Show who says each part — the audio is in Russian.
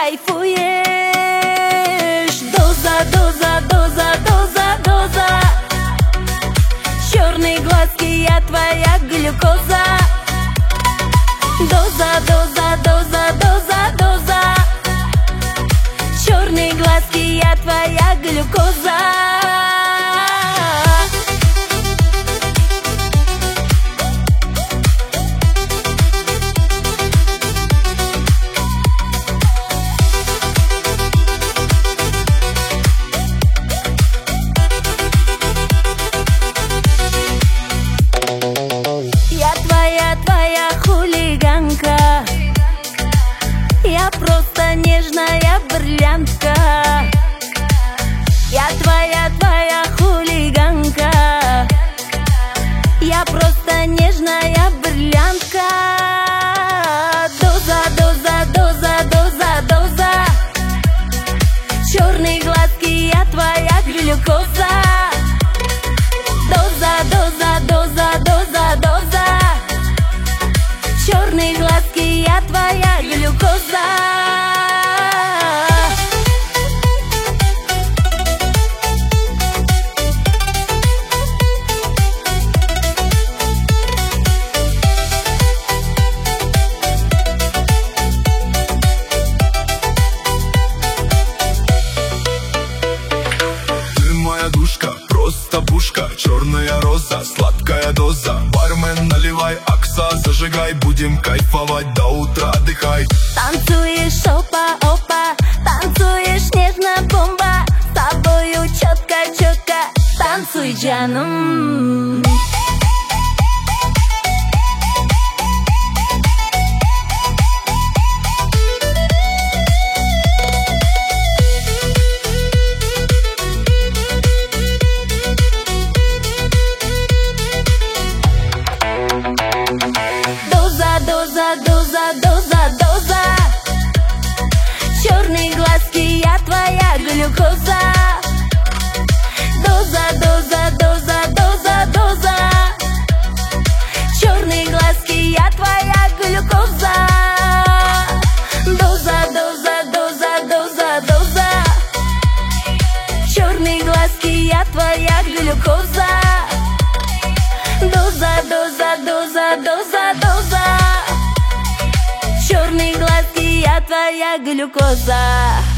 Speaker 1: кайфуешь. Доза, доза, доза, доза, доза. Черные глазки, я твоя глюкоза. Доза, доза, доза, доза, доза. Черные глазки, я твоя глюкоза. Твоя хулиганка. Я просто нежная бриллиантка. Я твоя хулиганка. Я просто нежная бриллиантка. Доза, доза, доза, доза, доза. Черные глазки, я твоя глюкоза. Доза, доза, доза, доза, доза. Черные глазки, я твоя глюкоза.
Speaker 2: Ты моя душка, просто пушка, черная роза, сладкая доза. Бармен, наливай акса, зажигай, будем кайфовать до утра, отдыхай.
Speaker 1: Танцуешь, опа, опа, танцуешь нежно, бомба. С тобою четко, четко, танцуй, джанум. Доза, доза, доза, доза, доза. Черные глазки, я твоя глюкоза. Доза, доза, доза, доза, доза. Черные глазки, я твоя глюкоза. Доза, доза, доза, доза, доза. Черные глазки, я твоя глюкоза. Доза, доза, доза, доза, доза. Черные глазки, я твоя глюкоза.